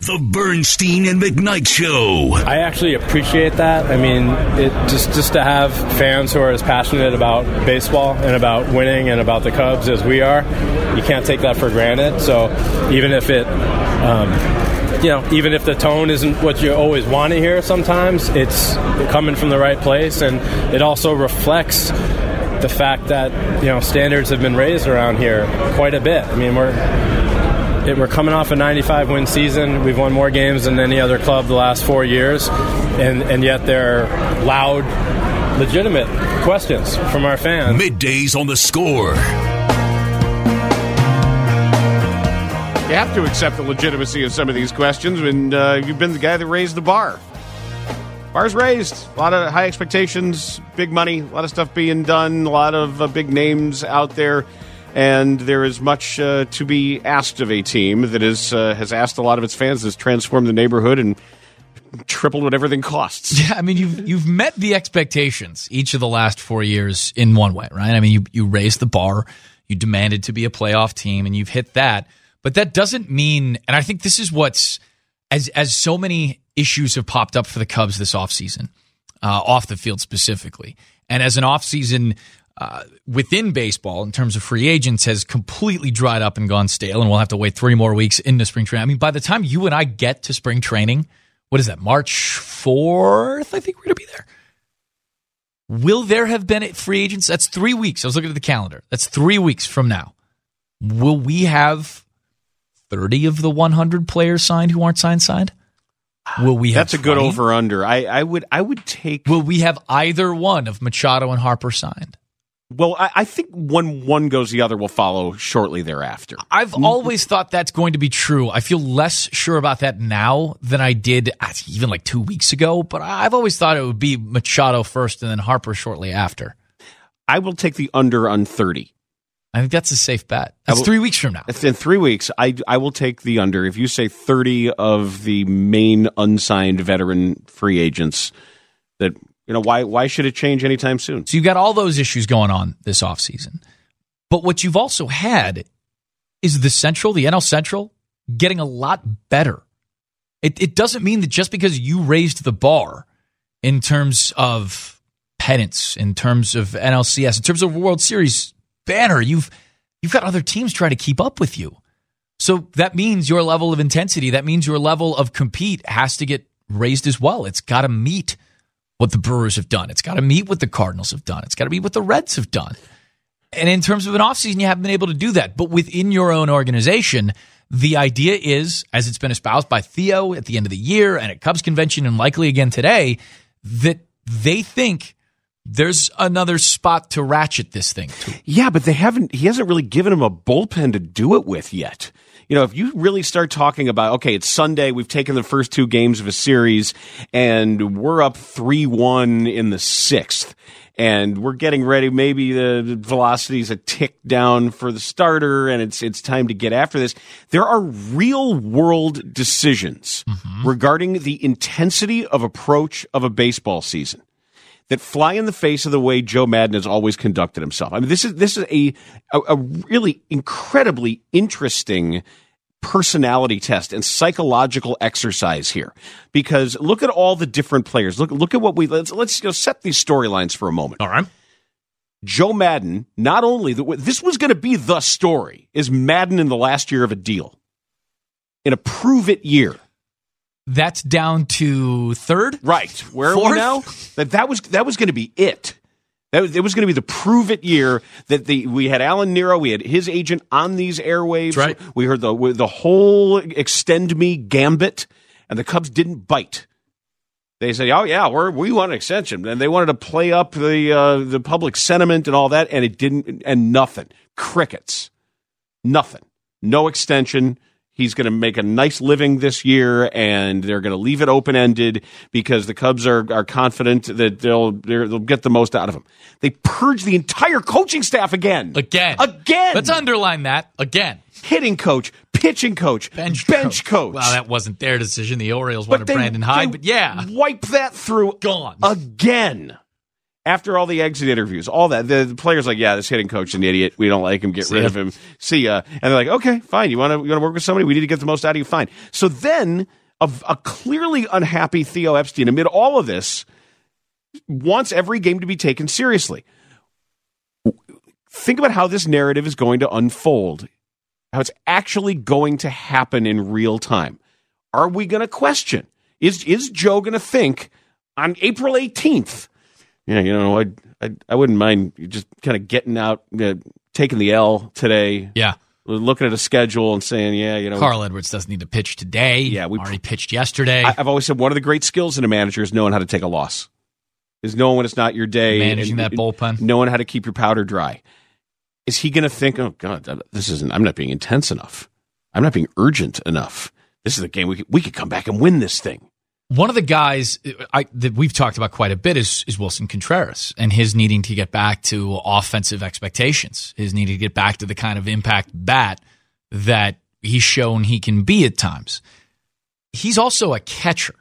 The Bernstein and McKnight Show. I actually appreciate that. I mean, it just to have fans who are as passionate about baseball and about winning and about the Cubs as we are, you can't take that for granted. So even if it, even if the tone isn't what you always want to hear sometimes, it's coming from the right place, and it also reflects the fact that, standards have been raised around here quite a bit. I mean, we're coming off a 95-win season. We've won more games than any other club the last 4 years, and yet they're loud, legitimate questions from our fans. Middays on The Score. You have to accept the legitimacy of some of these questions when you've been the guy that raised the bar. Bar's raised. A lot of high expectations, big money, a lot of stuff being done, a lot of big names out there. And there is much to be asked of a team that has asked a lot of its fans, has transformed the neighborhood and tripled what everything costs. Yeah, I mean, you've met the expectations each of the last 4 years in one way, right? I mean, you raised the bar, you demanded to be a playoff team, and you've hit that. But that doesn't mean, and I think this is what's, as so many issues have popped up for the Cubs this offseason, off the field specifically, and as an offseason within baseball, in terms of free agents, has completely dried up and gone stale, and we'll have to wait 3 more weeks into spring training. I mean, by the time you and I get to spring training, what is that, March 4th? I think we're going to be there. Will there have been free agents? That's 3 weeks. I was looking at the calendar. That's 3 weeks from now. Will we have 30 of the 100 players signed who aren't signed? Will we have That's a good 20? over-under. I would take... Will we have either one of Machado and Harper signed? Well, I think when one goes, the other will follow shortly thereafter. I've always thought that's going to be true. I feel less sure about that now than I did even like 2 weeks ago, but I've always thought it would be Machado first and then Harper shortly after. I will take the under on 30. I think that's a safe bet. That's 3 weeks from now. In 3 weeks, I will take the under. If you say 30 of the main unsigned veteran free agents, that why should it change anytime soon? So you've got all those issues going on this offseason. But what you've also had is the NL Central, getting a lot better. It doesn't mean that just because you raised the bar in terms of pennants, in terms of NLCS, in terms of World Series banner, you've got other teams trying to keep up with you. So that means your level of intensity, that means your level of compete has to get raised as well. It's got to meet what the Brewers have done. It's got to meet what the Cardinals have done. It's got to meet what the Reds have done. And in terms of an offseason, you haven't been able to do that. But within your own organization, the idea is, as it's been espoused by Theo at the end of the year and at Cubs convention and likely again today, that they think there's another spot to ratchet this thing to. Yeah, but he hasn't really given him a bullpen to do it with yet. If you really start talking about, okay, it's Sunday, we've taken the first 2 games of a series, and we're up 3-1 in the 6th, and we're getting ready, maybe the velocity's a tick down for the starter, and it's time to get after this. There are real-world decisions regarding the intensity of approach of a baseball season that fly in the face of the way Joe Maddon has always conducted himself. I mean, this is a really incredibly interesting personality test and psychological exercise here, because look at all the different players. Look at what let's set these storylines for a moment. All right. Joe Maddon, not only this was going to be the story, is Maddon in the last year of a deal, in a prove-it year. That's down to third? Right. Where Fourth? are we now? That was going to be it. It was going to be the prove-it year that we had Alan Nero, we had his agent on these airwaves. Right. We heard the whole extend me gambit, and the Cubs didn't bite. They said, "Oh yeah, we want an extension," and they wanted to play up the public sentiment and all that, and it didn't. And nothing, crickets, nothing, no extension. He's going to make a nice living this year, and they're going to leave it open-ended because the Cubs are confident that they'll get the most out of him. They purged the entire coaching staff again. Again. Let's underline that. Again. Hitting coach, pitching coach, bench coach. Well, that wasn't their decision. The Orioles wanted Brandon Hyde, but yeah. Wipe that through. Gone. Again. After all the exit interviews, all that, the players like, yeah, this hitting coach is an idiot. We don't like him. Get rid of him. See ya. And they're like, okay, fine. You want to work with somebody? We need to get the most out of you. Fine. So then a clearly unhappy Theo Epstein, amid all of this, wants every game to be taken seriously. Think about how this narrative is going to unfold, how it's actually going to happen in real time. Are we going to question? Is Joe going to think on April 18th, yeah, I wouldn't mind just kind of getting out, taking the L today. Yeah. Looking at a schedule and saying, yeah, Carl Edwards doesn't need to pitch today. Yeah, we already pitched yesterday. I've always said one of the great skills in a manager is knowing how to take a loss. Is knowing when it's not your day. Managing that bullpen. Knowing how to keep your powder dry. Is he going to think, oh, God, I'm not being intense enough. I'm not being urgent enough. This is a game we could come back and win this thing. One of the guys that we've talked about quite a bit is Wilson Contreras and his needing to get back to offensive expectations, his needing to get back to the kind of impact bat that he's shown he can be at times. He's also a catcher.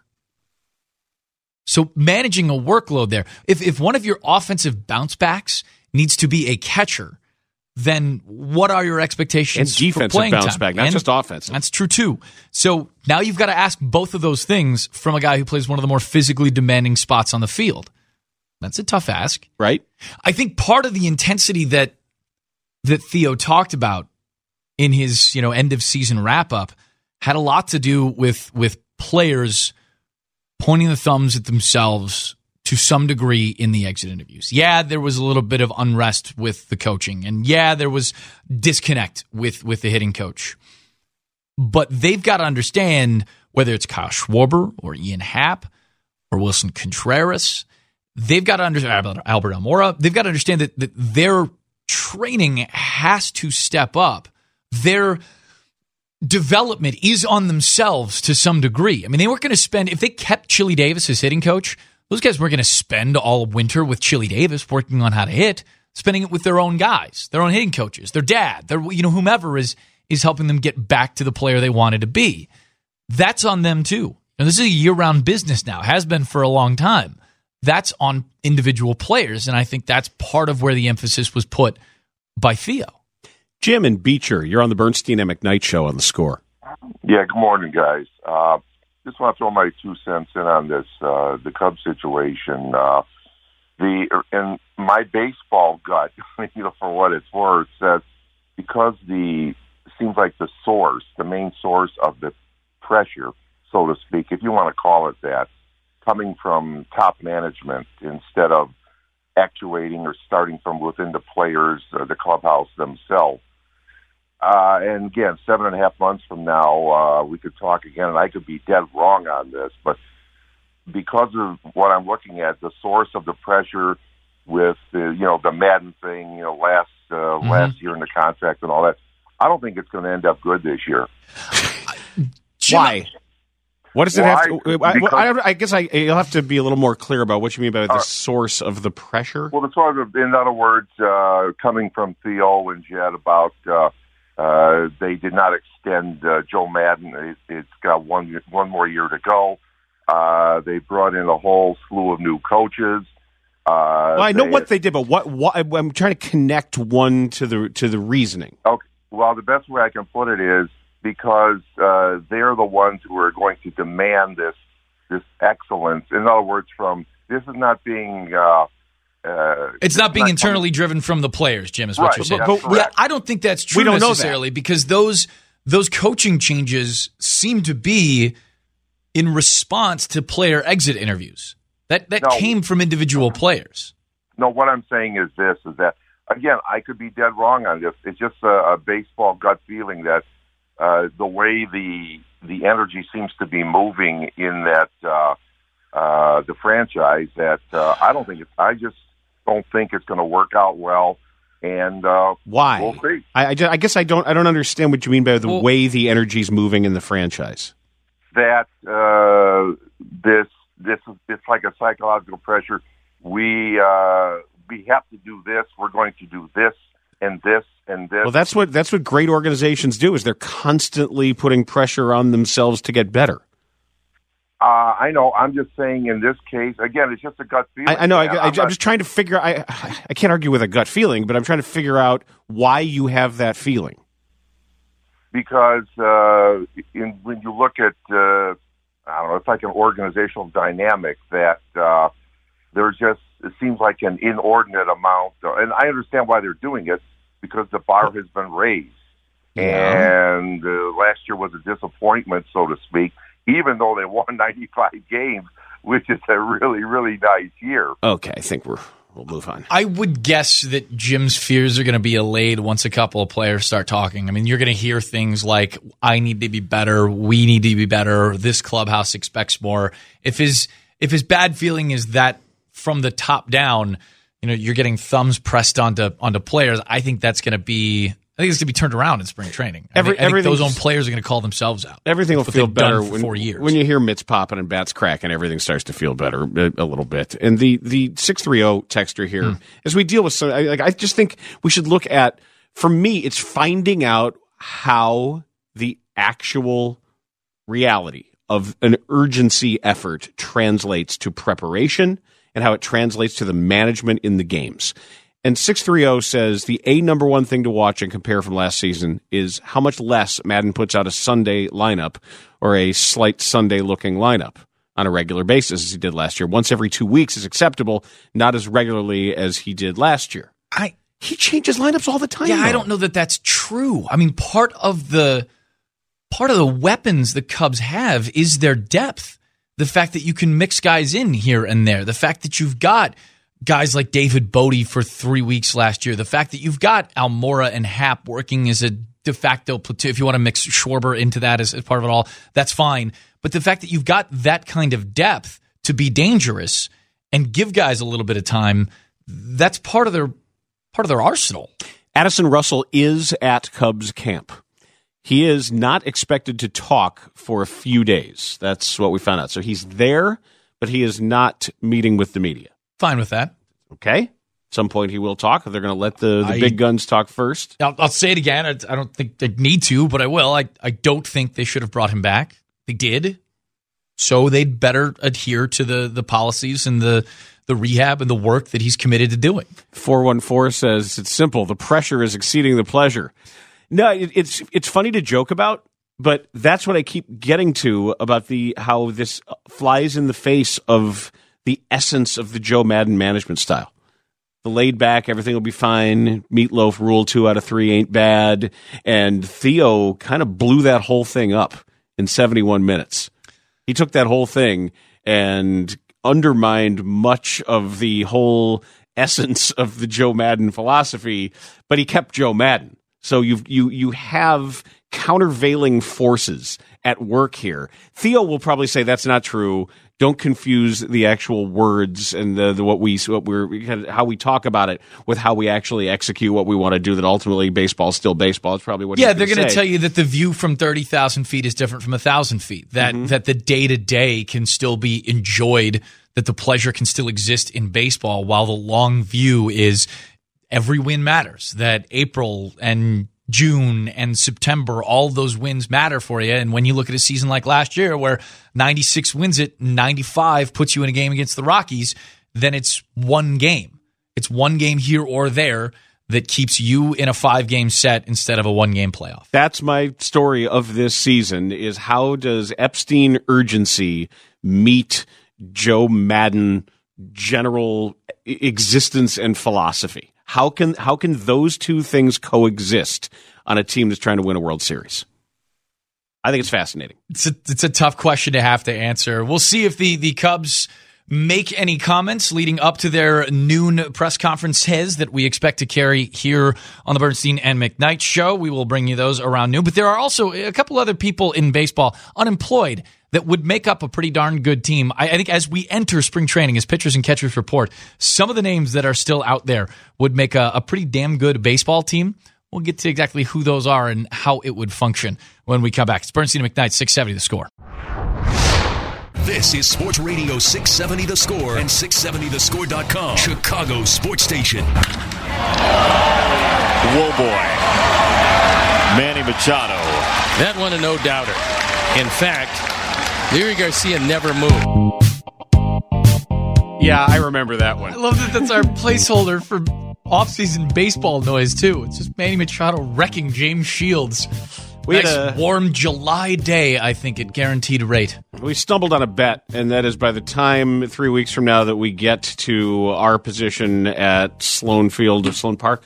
So managing a workload there, if one of your offensive bounce backs needs to be a catcher, then what are your expectations and defensive for playing bounce time? back, not just offensive. That's true too. So now you've got to ask both of those things from a guy who plays one of the more physically demanding spots on the field. That's a tough ask, right? I think part of the intensity that Theo talked about in his end of season wrap up had a lot to do with players pointing the thumbs at themselves to some degree in the exit interviews. Yeah, there was a little bit of unrest with the coaching, and yeah, there was disconnect with the hitting coach. But they've got to understand, whether it's Kyle Schwarber or Ian Happ or Wilson Contreras, they've got to understand, Albert Almora, they've got to understand that their training has to step up. Their development is on themselves to some degree. I mean, they weren't going to spend, if they kept Chili Davis as hitting coach, those guys weren't going to spend all winter with Chili Davis working on how to hit, spending it with their own guys, their own hitting coaches, their dad, their whomever is helping them get back to the player they wanted to be. That's on them too. And this is a year-round business now, has been for a long time. That's on individual players, and I think that's part of where the emphasis was put by Theo. Jim and Beecher, you're on the Bernstein and McKnight show on The Score. Yeah, good morning, guys. Just want to throw my 2 cents in on this, the Cubs situation. And my baseball gut, for what it's worth, says because seems like the main source of the pressure, so to speak, if you want to call it that, coming from top management instead of actuating or starting from within the players, the clubhouse themselves. And again, 7.5 months from now, we could talk again, and I could be dead wrong on this, but because of what I'm looking at, the source of the pressure with the Madden thing, last year in the contract and all that, I don't think it's going to end up good this year. Why? What does it have to? I guess you'll have to be a little more clear about what you mean by the source of the pressure. Well, the sort of, in other words, coming from Theo and Jed about they did not extend Joe Madden. It's got one more year to go. They brought in a whole slew of new coaches. Well, I know what they did, but what I'm trying to connect one to the reasoning. Okay. Well, the best way I can put it is because they're the ones who are going to demand this excellence. In other words, this is not being. It's not being internally driven from the players, Jim, is what you're saying. But I don't think that's true necessarily because those coaching changes seem to be in response to player exit interviews. That came from individual players. No, what I'm saying is that, again, I could be dead wrong on this. It's just a baseball gut feeling that the way the energy seems to be moving in that the franchise, that I just don't think it's going to work out well. And why? We'll see. I guess I don't understand what you mean by the way the energy's moving in the franchise. That it's like a psychological pressure. We have to do this. We're going to do this and this and this. Well, that's what great organizations do. Is they're constantly putting pressure on themselves to get better. I know. I'm just saying in this case, again, it's just a gut feeling. I know. I'm just trying to figure out. I can't argue with a gut feeling, but I'm trying to figure out why you have that feeling. Because when you look at, I don't know, it's like an organizational dynamic that there's just, it seems like an inordinate amount. And I understand why they're doing it, because the bar has been raised. Yeah. And last year was a disappointment, so to speak, even though they won 95 games, which is a really, really nice year. Okay, I think we'll move on. I would guess that Jim's fears are going to be allayed once a couple of players start talking. I mean, you're going to hear things like, I need to be better, we need to be better, this clubhouse expects more. If his bad feeling is that from the top down, you're getting thumbs pressed onto players, I think it's going to be turned around in spring training. I think those own players are going to call themselves out. Everything will feel better for 4 years. When you hear mitts popping and bats cracking. Everything starts to feel better a little bit. And the 630 texter here, as we deal with some, I just think we should look at. For me, it's finding out how the actual reality of an urgency effort translates to preparation and how it translates to the management in the games. And 630 says the number one thing to watch and compare from last season is how much less Madden puts out a Sunday lineup or a slight Sunday-looking lineup on a regular basis as he did last year. Once every 2 weeks is acceptable, not as regularly as he did last year. He changes lineups all the time. Yeah, though. I don't know that that's true. I mean, part of the weapons the Cubs have is their depth. The fact that you can mix guys in here and there. The fact that you've got guys like David Bodie for 3 weeks last year. The fact that you've got Almora and Happ working as a de facto platoon. If you want to mix Schwarber into that as part of it all, that's fine. But the fact that you've got that kind of depth to be dangerous and give guys a little bit of time, that's part of their arsenal. Addison Russell is at Cubs camp. He is not expected to talk for a few days. That's what we found out. So he's there, but he is not meeting with the media. Fine with that. Okay. At some point he will talk. They're going to let the big guns talk first. I'll say it again. I don't think they need to, but I will. I don't think they should have brought him back. They did. So they'd better adhere to the policies and the rehab and the work that he's committed to doing. 414 says, it's simple. The pressure is exceeding the pleasure. No, it's funny to joke about, but that's what I keep getting to about how this flies in the face of the essence of the Joe Madden management style. The laid back, everything will be fine. Meatloaf rule 2 out of 3 ain't bad. And Theo kind of blew that whole thing up in 71 minutes. He took that whole thing and undermined much of the whole essence of the Joe Madden philosophy, but he kept Joe Madden. So you have countervailing forces at work here. Theo will probably say that's not true. Don't confuse the actual words and how we talk about it with how we actually execute what we want to do. That ultimately baseball is still baseball. It's probably what. Yeah, they're going to tell you that the view from 30,000 feet is different from 1,000 feet. That the day to day can still be enjoyed. That the pleasure can still exist in baseball, while the long view is every win matters. That April and June and September, all those wins matter for you. And when you look at a season like last year where 96 wins it, 95 puts you in a game against the Rockies, then it's one game. It's one game here or there that keeps you in a 5-game set instead of a 1-game playoff. That's my story of this season, is how does Epstein urgency meet Joe Madden general existence and philosophy? How can those two things coexist on a team that's trying to win a World Series? I think it's fascinating. It's a tough question to have to answer. We'll see if the Cubs make any comments leading up to their noon press conferences that we expect to carry here on the Bernstein and McKnight show. We will bring you those around noon. But there are also a couple other people in baseball unemployed that would make up a pretty darn good team. I think as we enter spring training, as pitchers and catchers report, some of the names that are still out there would make a pretty damn good baseball team. We'll get to exactly who those are and how it would function when we come back. It's Bernstein and McKnight, 670 The Score. This is Sports Radio 670 The Score and 670thescore.com. Chicago Sports Station. Whoa, boy. Manny Machado. That one a no-doubter. In fact, Leary Garcia never moved. Yeah, I remember that one. I love that that's our placeholder for off-season baseball noise, too. It's just Manny Machado wrecking James Shields. We had Nice warm July day, I think, at guaranteed rate. We stumbled on a bet, and that is by the time 3 weeks from now that we get to our position at Sloan Park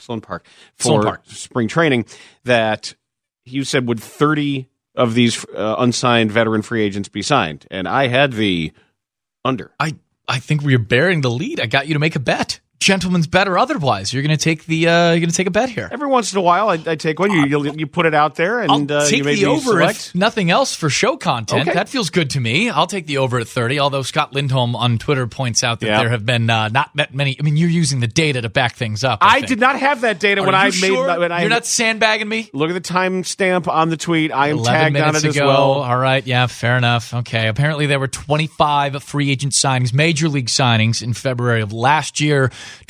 for spring training, that you said would 30 of these unsigned veteran free agents be signed, and I had the under. I think we're bearing the lead. I got you to make a bet. Gentleman's bet or otherwise. You're going to take a bet here. Every once in a while, I take one. You put it out there, and I'll take you maybe the over select. if nothing else for show content. Okay. That feels good to me. I'll take the over at 30. Although Scott Lindholm on Twitter points out that there have been not that many. I mean, you're using the data to back things up. I did not have that data when I made. You're not sandbagging me. Look at the timestamp on the tweet. I am 11 tagged on minutes it ago. as well. All right, yeah, fair enough. Okay, apparently there were 25 free agent signings, major league signings in February of last year,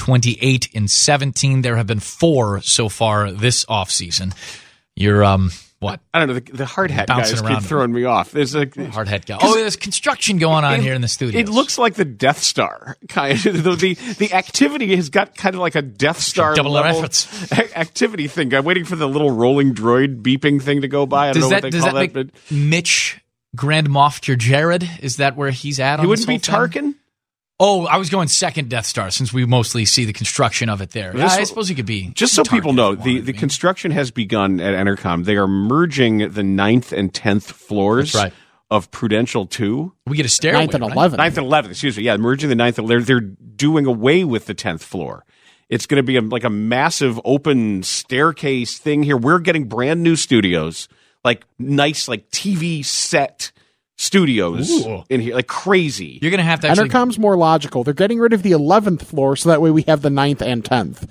28 in 17. There have been 4 so far this offseason. You're, what? I don't know. The hard hat guys Bouncing keep around. throwing me off. There's a Hard head guy. Oh, there's construction going on here in the studio. It looks like the Death Star. Kind of, the activity has got kind of like a Death Star Double our level efforts. activity thing. I'm waiting for the little rolling droid beeping thing to go by. I don't know what they call that. Make Mitch Grand Moff Jared? Is that where he's at? He on wouldn't be this whole thing? Tarkin? Oh, I was going second Death Star since we mostly see the construction of it there. I suppose he could be. Just so Tarkin people know, if he wanted the to be. construction has begun at Entercom. They are merging the 9th and 10th floors That's right. of Prudential 2. We get a stairway. 9th and right? 11th. 9th and 11th, excuse me. Yeah, merging the 9th and they're doing away with the 10th floor. It's going to be like a massive open staircase thing here. We're getting brand new studios, like nice, like TV set studios in here, like crazy. You're going to have to actually. Entercom's more logical. They're getting rid of the 11th floor, so that way we have the 9th and 10th.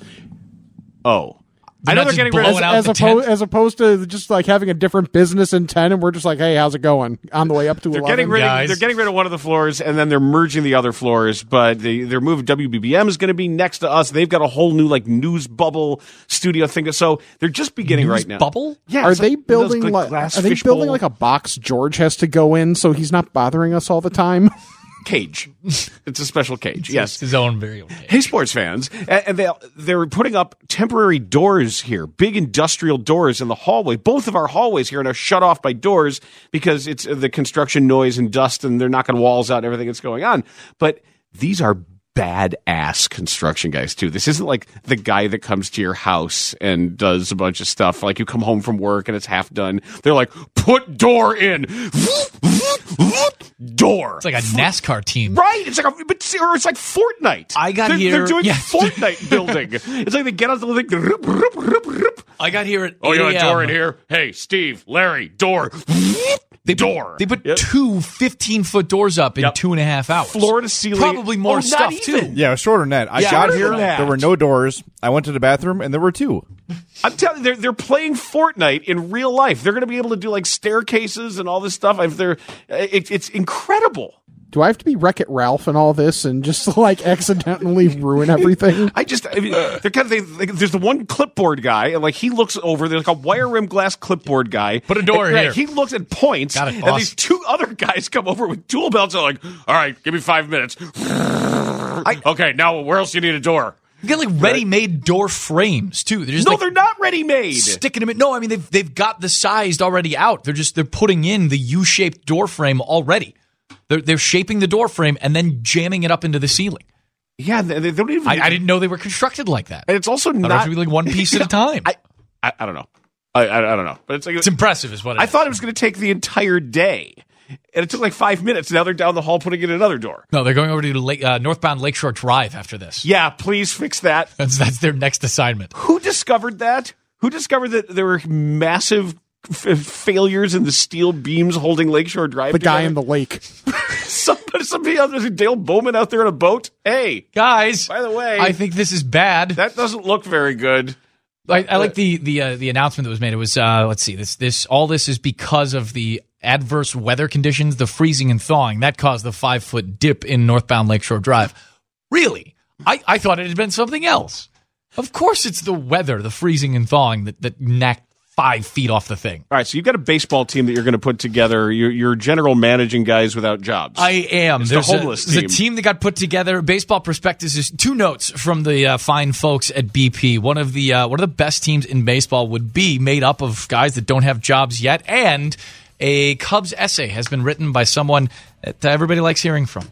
Oh. I They're know not they're just getting rid of blowing out the 10th? As opposed to just like having a different business in 10, and we're just like, hey, how's it going? On the way up to They're 11. they're getting rid of one of the floors, and then they're merging the other floors. But their move WBBM is going to be next to us. They've got a whole new like news bubble studio thing. So they're just beginning right now. Bubble? Yeah, Are it's they like building those, like glass are they fish building bowl like a box George has to go in so he's not bothering us all the time? cage? It's a special cage. Yes. It's his own very own cage. Hey, sports fans, and they're putting up temporary doors here, big industrial doors in the hallway. Both of our hallways here are now shut off by doors because it's the construction noise and dust, and they're knocking walls out and everything that's going on. But these are badass construction guys too. This isn't like the guy that comes to your house and does a bunch of stuff. Like you come home from work and it's half done. They're like, put door in, door. It's like a NASCAR team. Right, it's like it's like Fortnite. I got they're, here- They're doing yeah. Fortnite building. It's like they get out the thing. Rup, rup, rup, rup. I got here at Oh, you 8 got a a.m. door in here? Hey, Steve, Larry, door. Door. They put Yep. 2 15-foot doors up in Yep. 2.5 hours. Floor to ceiling. Probably more Oh, not stuff, even. too. Yeah, it was shorter than that. I Yeah, got shorter here, than that. there were no doors. I went to the bathroom, and there were 2. I'm telling you, they're playing Fortnite in real life. They're going to be able to do like staircases and all this stuff. It's incredible. Do I have to be Wreck-It Ralph and all this and just like accidentally ruin everything? They're kind of there's the one clipboard guy, and like he looks over. There's like a wire rim glass clipboard guy. Put a door and, here. He looks and points, Got it, and boss. these 2 other guys come over with tool belts. And are like, all right, give me 5 minutes. Okay, now where else do you need a door? You got like ready-made door frames too. They're just No, like they're not ready made. sticking them in. No, I mean they've got the sized already out. They're putting in the U-shaped door frame already. They're shaping the door frame and then jamming it up into the ceiling. Yeah, they don't even. I didn't know they were constructed like that. And it's also Thought it not had to be like one piece at a time. I don't know. I don't know, but it's like It's impressive, is what it I is. thought it was going to take the entire day, and it took like 5 minutes. Now they're down the hall putting in another door. No, they're going over to northbound Lakeshore Drive after this. Yeah, please fix that. That's their next assignment. Who discovered that? Who discovered that there were massive failures in the steel beams holding Lakeshore Drive? The guy together? in the lake. Somebody else. There's Dale Bowman out there in a boat. Hey, Guys, by the way, I think this is bad. that doesn't look very good. I like the announcement that was made. It was let's see, this all this is because of the adverse weather conditions, the freezing and thawing that caused the 5-foot dip in northbound Lakeshore Drive. Really, I thought it had been something else. Of course, it's the weather, the freezing and thawing that 5 feet off the thing. All right, so you've got a baseball team that you're going to put together. You're general managing guys without jobs. I am. It's There's the homeless team. There's a team that got put together. Baseball Prospectus is 2 notes from the fine folks at BP. One of the best teams in baseball would be made up of guys that don't have jobs yet, and a Cubs essay has been written by someone that everybody likes hearing from.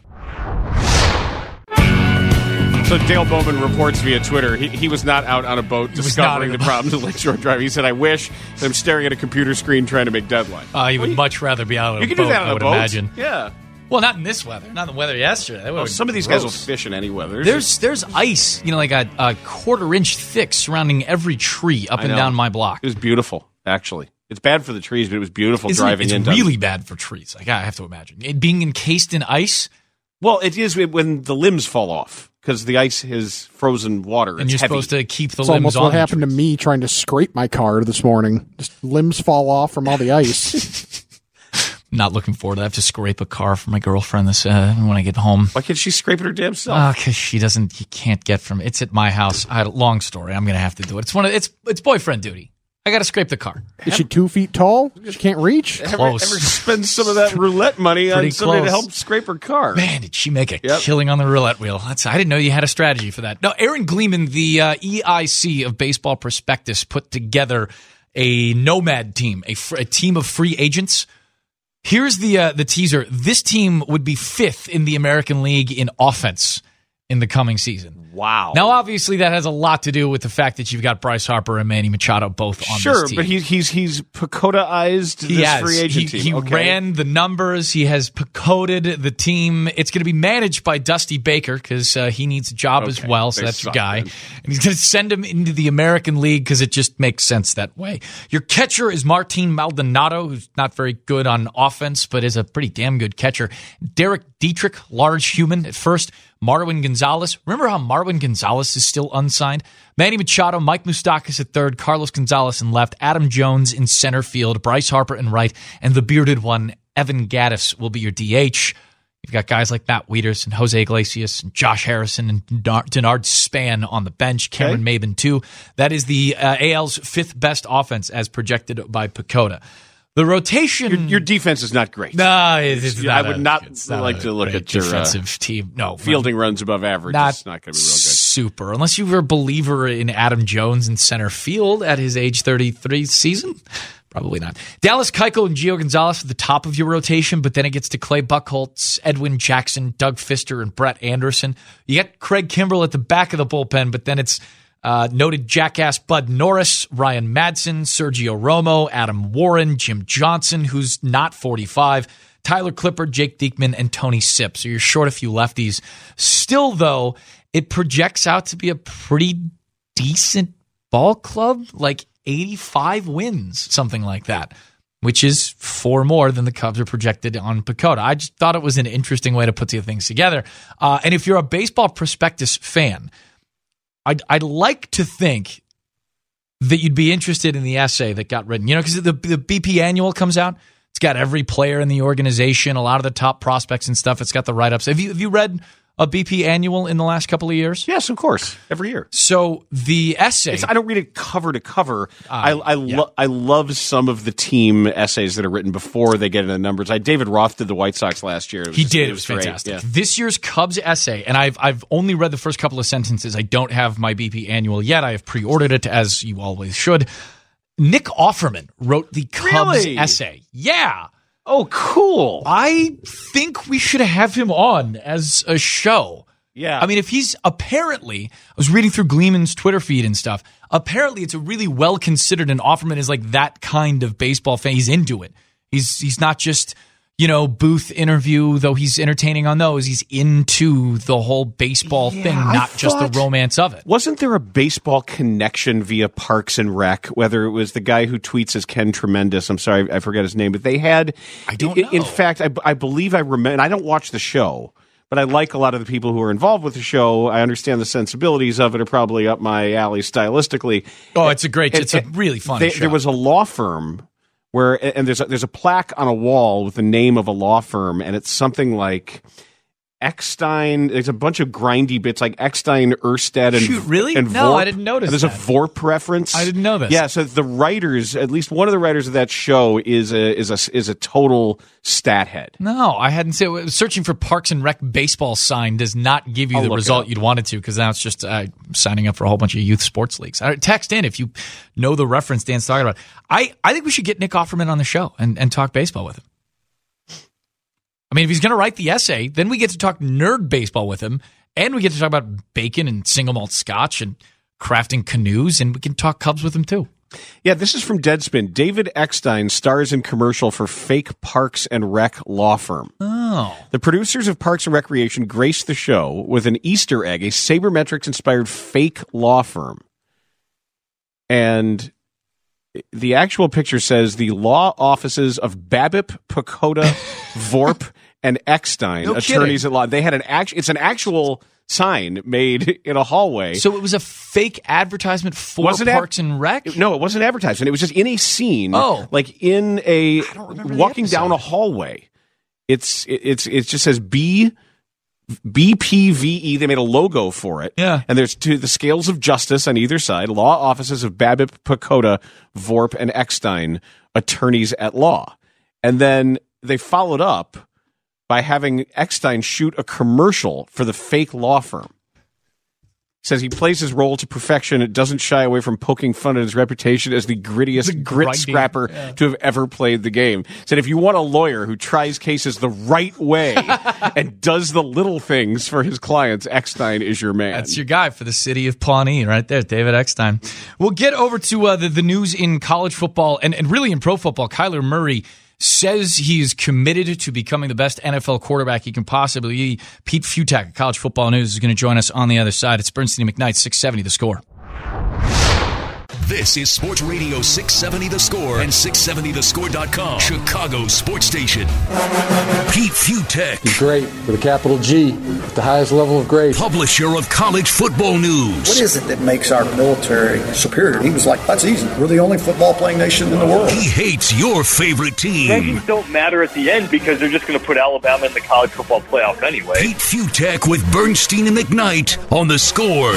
So Dale Bowman reports via Twitter he was not out on a boat discovering the problems of Lakeshore Drive. He said, I wish that I'm staring at a computer screen trying to make deadline. He would much rather be out on a boat, you can do that on I would a boat. imagine. Yeah. Well, not in this weather. Not in the weather yesterday. Well, some of these guys will fish in any weather. There's ice, like a quarter-inch thick surrounding every tree up and down my block. It was beautiful, actually. It's bad for the trees, but it was beautiful driving in. It's really bad for trees. I have to imagine. It being encased in ice. Well, it is when the limbs fall off because the ice is frozen water. And you're heavy. supposed to keep the It's limbs almost on. what happened to me trying to scrape my car this morning. Just limbs fall off from all the ice. Not looking forward to that. I have to scrape a car for my girlfriend when I get home. Why can't she scrape it her damn self? Because she doesn't. You can't get from. It's at my house. I had a long story. I'm going to have to do it. It's boyfriend duty. I got to scrape the car. Is she 2 feet tall? She can't reach? Close. Ever spend some of that roulette money on somebody to close. help scrape her car? Man, did she make a killing on the roulette wheel. I didn't know you had a strategy for that. No, Aaron Gleeman, the EIC of Baseball Prospectus, put together a nomad team, a team of free agents. Here's the teaser. This team would be 5th in the American League in offense in the coming season. Wow. Now, obviously, that has a lot to do with the fact that you've got Bryce Harper and Manny Machado both on this team. Sure, but he's Pacoda-ized this free agent team. He ran the numbers. He has Pacoded the team. It's going to be managed by Dusty Baker because he needs a job as well, so that's your guy. And he's going to send him into the American League because it just makes sense that way. Your catcher is Martin Maldonado, who's not very good on offense, but is a pretty damn good catcher. Derek Dietrich, large human at first. Marwin Gonzalez. Remember how Marwin Gonzalez is still unsigned? Manny Machado, Mike Moustakas at third, Carlos Gonzalez in left, Adam Jones in center field, Bryce Harper in right, and the bearded one, Evan Gattis, will be your DH. You've got guys like Matt Wieters and Jose Iglesias and Josh Harrison and Denard Span on the bench, Cameron Maben too. That is the AL's 5th best offense as projected by Pacoda. The rotation... Your defense is not great. No, it's not. I would not like to look at your defensive team. No, fielding runs above average. It's not going to be real good. Super. Unless you were a believer in Adam Jones in center field at his age 33 season. Probably not. Dallas Keuchel and Gio Gonzalez at the top of your rotation, but then it gets to Clay Buchholz, Edwin Jackson, Doug Fister, and Brett Anderson. You got Craig Kimbrell at the back of the bullpen, but then it's noted jackass Bud Norris, Ryan Madsen, Sergio Romo, Adam Warren, Jim Johnson, who's not 45, Tyler Clippard, Jake Diekman, and Tony Sipp. So you're short a few lefties. Still, though, it projects out to be a pretty decent ball club, like 85 wins, something like that, which is 4 more than the Cubs are projected on Pacoda. I just thought it was an interesting way to put things together. And if you're a Baseball Prospectus fan, I'd like to think that you'd be interested in the essay that got written. Because the BP Annual comes out. It's got every player in the organization, a lot of the top prospects and stuff. It's got the write-ups. Have you read a BP Annual in the last couple of years? Yes, of course. Every year. So the essay... I don't read it cover to cover. I love some of the team essays that are written before they get into the numbers. David Roth did the White Sox last year. It was fantastic. Yeah. This year's Cubs essay, and I've only read the first couple of sentences. I don't have my BP Annual yet. I have pre-ordered it, as you always should. Nick Offerman wrote the Cubs essay. Yeah. Oh, cool. I think we should have him on as a show. Yeah. I mean, if he's apparently, I was reading through Gleeman's Twitter feed and stuff. Apparently, it's a really well considered, and Offerman is like that kind of baseball fan. He's into it. He's not just, booth interview, though he's entertaining on those. He's into the whole baseball thing, not just the romance of it. Wasn't there a baseball connection via Parks and Rec, whether it was the guy who tweets as Ken Tremendous? I'm sorry, I forget his name, but they had... I don't know. In fact, I believe I remember, and I don't watch the show, but I like a lot of the people who are involved with the show. I understand the sensibilities of it are probably up my alley stylistically. Oh, it's a really fun show. There was a law firm and there's a plaque on a wall with the name of a law firm, and it's something like Eckstein. There's a bunch of grindy bits like Eckstein, Erstad, and Shoot, really? And No, Vorp. I didn't notice And there's that. a Vorp reference. I didn't know this. Yeah, so the writers, at least one of the writers of that show, is a total stat head. No, I hadn't seen it. Searching for Parks and Rec baseball sign does not give you I'll the look it result up. you'd want it to, because now it's just signing up for a whole bunch of youth sports leagues. Text in if you know the reference Dan's talking about. I think we should get Nick Offerman on the show and talk baseball with him. I mean, if he's going to write the essay, then we get to talk nerd baseball with him, and we get to talk about bacon and single malt scotch and crafting canoes, and we can talk Cubs with him too. Yeah, this is from Deadspin. David Eckstein stars in commercial for fake Parks and Rec law firm. Oh. The producers of Parks and Recreation graced the show with an Easter egg, a sabermetrics-inspired fake law firm. And the actual picture says the law offices of Babip, Pacoda, Vorp, and Eckstein, No attorneys kidding. at law. They had it's an actual sign made in a hallway. So it was a fake advertisement for Was it Parks and Rec? No, it wasn't advertisement. It was just in a scene, like in walking down a hallway. It just says BPVE. They made a logo for it. Yeah. And there's the scales of justice on either side. Law offices of Babip, Pacoda, Vorp, and Eckstein, attorneys at law. And then they followed up by having Eckstein shoot a commercial for the fake law firm. Says he plays his role to perfection. It doesn't shy away from poking fun at his reputation as the grittiest grit grinding, scrapper to have ever played the game. Said if you want a lawyer who tries cases the right way and does the little things for his clients, Eckstein is your man. That's your guy for the city of Pawnee right there, David Eckstein. We'll get over to the news in college football and really in pro football. Kyler Murray says he is committed to becoming the best NFL quarterback he can possibly be. Pete Futak of College Football News is going to join us on the other side. It's Bernstein and McKnight, 670 The Score. This is Sports Radio 670 The Score and 670thescore.com. Chicago Sports Station. Pete Futek. He's great with a capital G, at the highest level of grace. Publisher of College Football News. What is it that makes our military superior? He was like, that's easy. We're the only football playing nation in the world. He hates your favorite team. Rankings don't matter at the end because they're just going to put Alabama in the college football playoff anyway. Pete Futek with Bernstein and McKnight on The Score.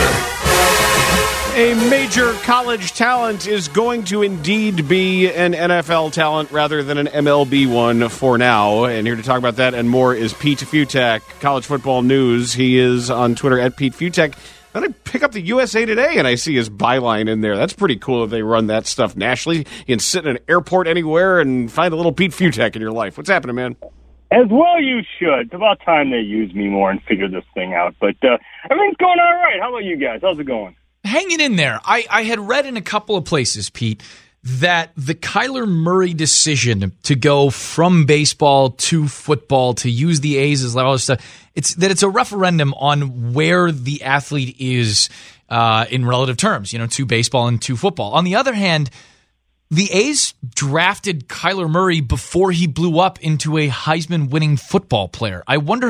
A major college talent is going to indeed be an NFL talent rather than an MLB one for now. And here to talk about that and more is Pete Futek, College Football News. He is on Twitter at Pete Futek. Then I pick up the USA Today and I see his byline in there. That's pretty cool if they run that stuff nationally. You can sit in an airport anywhere and find a little Pete Futek in your life. What's happening, man? As well you should. It's about time they use me more and figure this thing out. But everything's going all right. How about you guys? How's it going? Hanging in there. I had read in a couple of places, Pete, that the Kyler Murray decision to go from baseball to football, to use the A's as all this stuff, it's a referendum on where the athlete is in relative terms, to baseball and to football. On the other hand, the A's drafted Kyler Murray before he blew up into a Heisman-winning football player. I wonder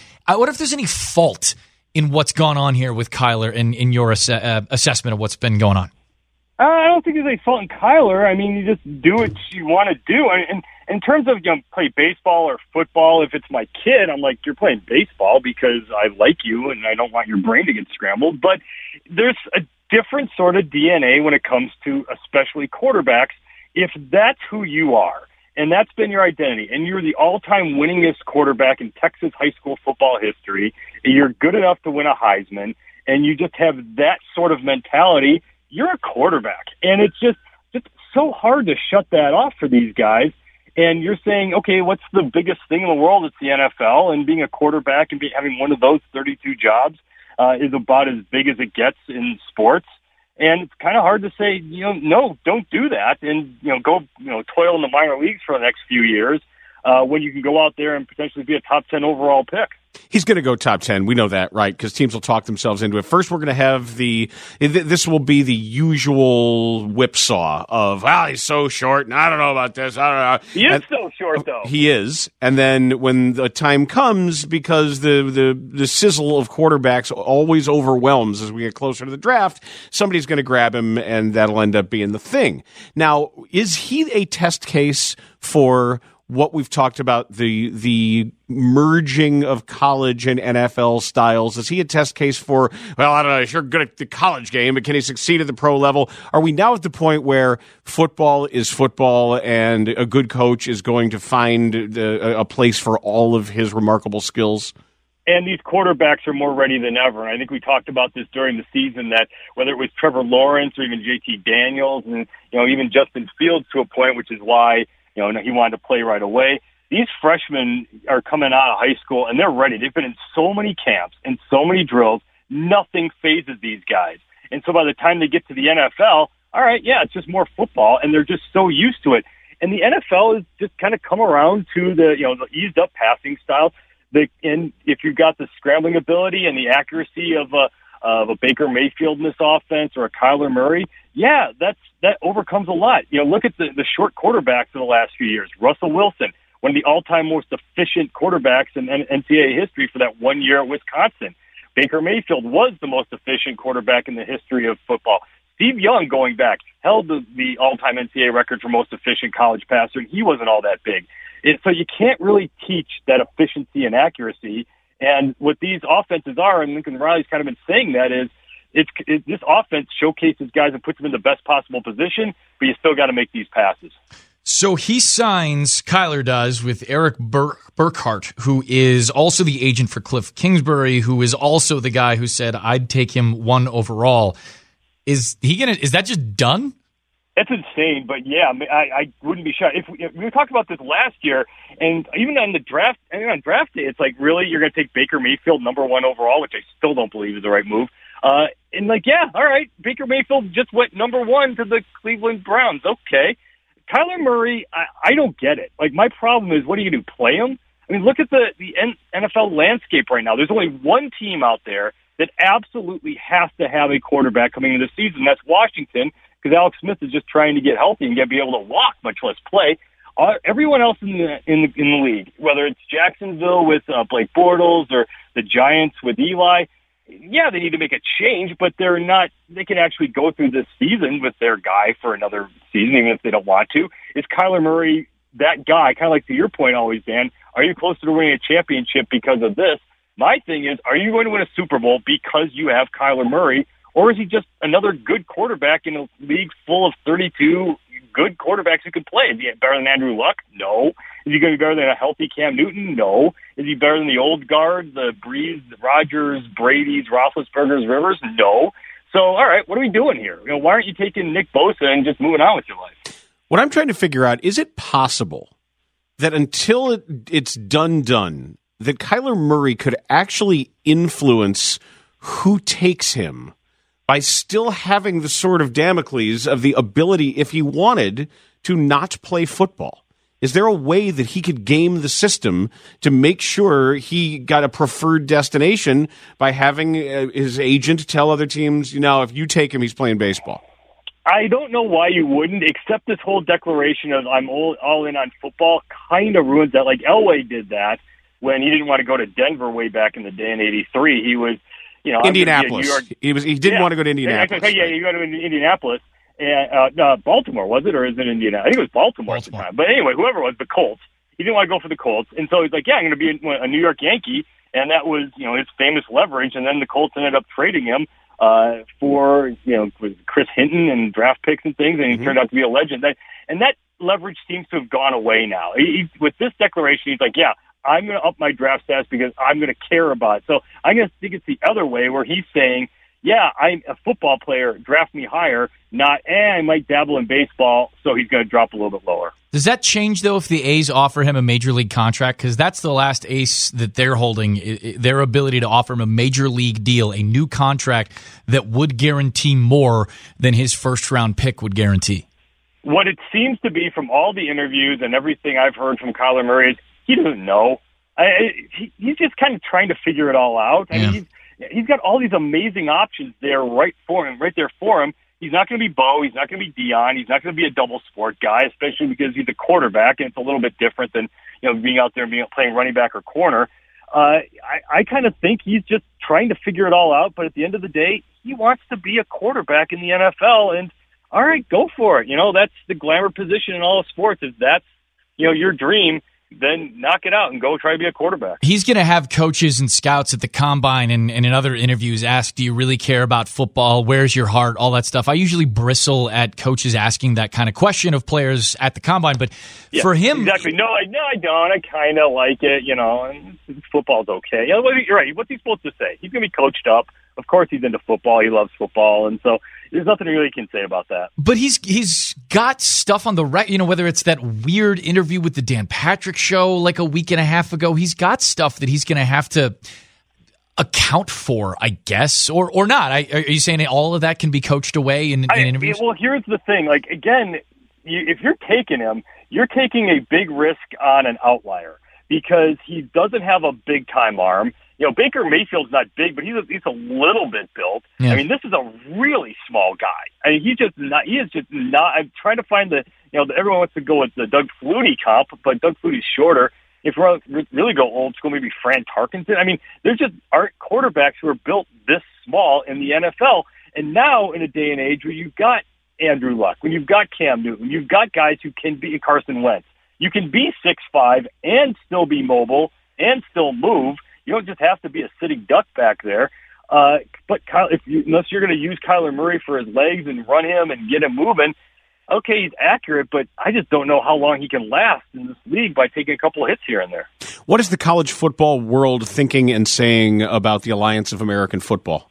if there's any fault in what's gone on here with Kyler and in your assessment of what's been going on. I don't think there's any fault in Kyler. I mean, you just do what you want to do. And in terms of play baseball or football, if it's my kid, I'm like, you're playing baseball because I like you and I don't want your brain to get scrambled. But there's a different sort of DNA when it comes to especially quarterbacks. If that's who you are, and that's been your identity, and you're the all-time winningest quarterback in Texas high school football history, and you're good enough to win a Heisman, and you just have that sort of mentality, you're a quarterback. And it's just so hard to shut that off for these guys. And you're saying, okay, what's the biggest thing in the world? It's the NFL, and being a quarterback and having one of those 32 jobs is about as big as it gets in sports. And it's kind of hard to say, no, don't do that, and go toil in the minor leagues for the next few years when you can go out there and potentially be a top 10 overall pick. He's going to go top 10. We know that, right? Because teams will talk themselves into it. First, we're going to have this will be the usual whipsaw of, he's so short, and I don't know about this. I don't know. He is so short, though. He is. And then when the time comes, because the sizzle of quarterbacks always overwhelms as we get closer to the draft, somebody's going to grab him, and that'll end up being the thing. Now, is he a test case for what we've talked about, the merging of college and NFL styles? Is he a test case for, well, I don't know, you're good at the college game, but can he succeed at the pro level? Are we now at the point where football is football and a good coach is going to find a place for all of his remarkable skills? And these quarterbacks are more ready than ever. And I think we talked about this during the season, that whether it was Trevor Lawrence or even JT Daniels and, even Justin Fields to a point, which is why, he wanted to play right away. These freshmen are coming out of high school and they're ready. They've been in so many camps and so many drills. Nothing phases these guys. And so by the time they get to the NFL, all right, yeah, it's just more football, and they're just so used to it. And the NFL has just kind of come around to the eased up passing style. And if you've got the scrambling ability and the accuracy of a Baker Mayfield in this offense or a Kyler Murray, yeah, that overcomes a lot. Look at the short quarterbacks of the last few years. Russell Wilson, one of the all-time most efficient quarterbacks in NCAA history for that 1 year at Wisconsin. Baker Mayfield was the most efficient quarterback in the history of football. Steve Young, going back, held the all-time NCAA record for most efficient college passer, and he wasn't all that big. So you can't really teach that efficiency and accuracy. And what these offenses are, and Lincoln Riley's kind of been saying that, is this offense showcases guys and puts them in the best possible position, but you still got to make these passes. So he signs, Kyler does, with Eric Burkhart, who is also the agent for Cliff Kingsbury, who is also the guy who said, I'd take him 1 overall. Is that just done? That's insane, but yeah, I wouldn't be shocked. If we talked about this last year, and even on the draft, on draft day, it's like, really, you're going to take Baker Mayfield number 1 overall, which I still don't believe is the right move. And yeah, all right, Baker Mayfield just went number 1 to the Cleveland Browns. Okay, Kyler Murray, I don't get it. Like, my problem is, what are you going to do? Play him? I mean, look at the NFL landscape right now. There's only one team out there that absolutely has to have a quarterback coming into the season. That's Washington, because Alex Smith is just trying to get healthy and be able to walk, much less play. Everyone else in the league, whether it's Jacksonville with Blake Bortles or the Giants with Eli, yeah, they need to make a change, but they're not. They can actually go through this season with their guy for another season, even if they don't want to. Is Kyler Murray that guy? Kind of like to your point always, Dan. Are you closer to winning a championship because of this? My thing is, are you going to win a Super Bowl because you have Kyler Murray? Or is he just another good quarterback in a league full of 32 good quarterbacks who can play? Is he better than Andrew Luck? No. Is he going to be better than a healthy Cam Newton? No. Is he better than the old guard, the Brees, the Rodgers, Brady's, Roethlisberger's, Rivers? No. So, all right, what are we doing here? Why aren't you taking Nick Bosa and just moving on with your life? What I'm trying to figure out, is it possible that until it's done, that Kyler Murray could actually influence who takes him by still having the sword of Damocles of the ability, if he wanted, to not play football? Is there a way that he could game the system to make sure he got a preferred destination by having his agent tell other teams, if you take him, he's playing baseball? I don't know why you wouldn't, except this whole declaration of I'm all in on football kind of ruins that. Like Elway did that when he didn't want to go to Denver way back in the day in '83. He was, Indianapolis. He didn't want to go to Indianapolis. Yeah, you go to Indianapolis. And Baltimore, was it, or is it Indiana? I think it was Baltimore at the time. But anyway, whoever it was, the Colts. He didn't want to go for the Colts, and so he's like, I'm going to be a New York Yankee, and that was, his famous leverage. And then the Colts ended up trading him for, Chris Hinton and draft picks and things, and he turned out to be a legend. And that leverage seems to have gone away now. With this declaration, he's like, I'm going to up my draft stats because I'm going to care about it. So I'm going to think it's the other way, where he's saying, I'm a football player, draft me higher, not, I might dabble in baseball, so he's going to drop a little bit lower. Does that change, though, if the A's offer him a major league contract? Because that's the last ace that they're holding, their ability to offer him a major league deal, a new contract that would guarantee more than his first-round pick would guarantee. What it seems to be from all the interviews and everything I've heard from Kyler Murray is he doesn't know. He's just kind of trying to figure it all out. I mean, he's got all these amazing options there right there for him. He's not going to be Bo. He's not going to be Dion. He's not going to be a double sport guy, especially because he's a quarterback, and it's a little bit different than being out there and playing running back or corner. I kind of think he's just trying to figure it all out, but at the end of the day, he wants to be a quarterback in the NFL, and all right, go for it. That's the glamour position in all of sports, is that's your dream, then knock it out and go try to be a quarterback. He's going to have coaches and scouts at the combine and in other interviews ask, do you really care about football? Where's your heart? All that stuff. I usually bristle at coaches asking that kind of question of players at the combine. But for him... Exactly. No, I don't. I kind of like it, and football's okay. You're right. What's he supposed to say? He's going to be coached up. Of course he's into football. He loves football. And so there's nothing he really can say about that. But he's got stuff on the record, whether it's that weird interview with the Dan Patrick show like a week and a half ago. He's got stuff that he's going to have to account for, I guess, or not. Are you saying all of that can be coached away in interviews? Well, here's the thing. Again, if you're taking him, you're taking a big risk on an outlier because he doesn't have a big-time arm. Baker Mayfield's not big, but he's a little bit built. Yeah. I mean, this is a really small guy. I mean, he is just not. I'm trying to find everyone wants to go with the Doug Flutie comp, but Doug Flutie's shorter. If we really go old school, maybe Fran Tarkenton. I mean, there just aren't quarterbacks who are built this small in the NFL. And now in a day and age where you've got Andrew Luck, when you've got Cam Newton, when you've got guys who can be Carson Wentz, you can be 6'5" and still be mobile and still move. You don't just have to be a sitting duck back there. But unless you're going to use Kyler Murray for his legs and run him and get him moving, okay, he's accurate, but I just don't know how long he can last in this league by taking a couple of hits here and there. What is the college football world thinking and saying about the Alliance of American Football?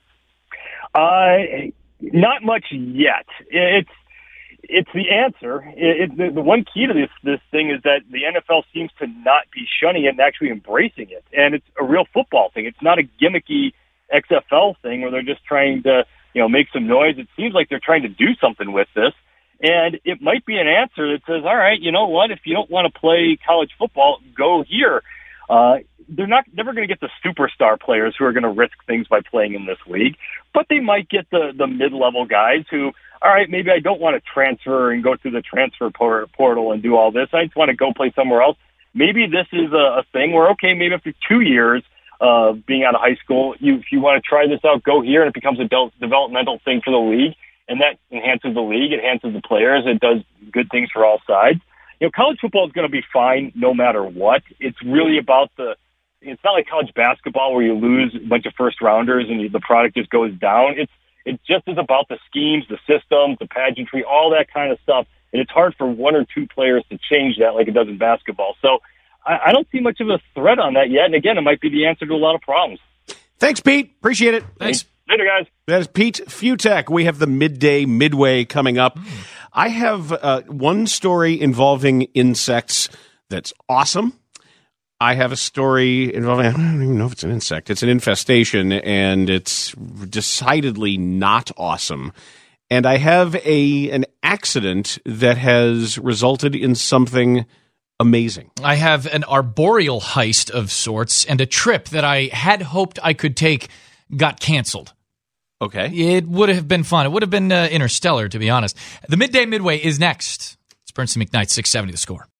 Not much yet. It's the answer. The one key to this thing is that the NFL seems to not be shunning it and actually embracing it. And it's a real football thing. It's not a gimmicky XFL thing where they're just trying to, make some noise. It seems like they're trying to do something with this. And it might be an answer that says, all right, you know what? If you don't want to play college football, go here. They're never going to get the superstar players who are going to risk things by playing in this league, but they might get the mid-level guys who, all right, maybe I don't want to transfer and go through the transfer portal and do all this. I just want to go play somewhere else. Maybe this is a thing where, okay, maybe after 2 years of being out of high school, if you want to try this out, go here, and it becomes a developmental thing for the league, and that enhances the league, it enhances the players, it does good things for all sides. College football is going to be fine no matter what. It's really about it's not like college basketball where you lose a bunch of first-rounders and the product just goes down. It just is about the schemes, the systems, the pageantry, all that kind of stuff. And it's hard for one or two players to change that like it does in basketball. So I don't see much of a threat on that yet. And again, it might be the answer to a lot of problems. Thanks, Pete. Appreciate it. Thanks. Later, guys. That is Pete Futek. We have the midway coming up. I have one story involving insects that's awesome. I have a story involving, I don't even know if it's an insect. It's an infestation, and it's decidedly not awesome. And I have an accident that has resulted in something amazing. I have an arboreal heist of sorts, and a trip that I had hoped I could take got canceled. Okay. It would have been fun. It would have been interstellar, to be honest. The Midday Midway is next. It's Bernstein McKnight, 670 The Score.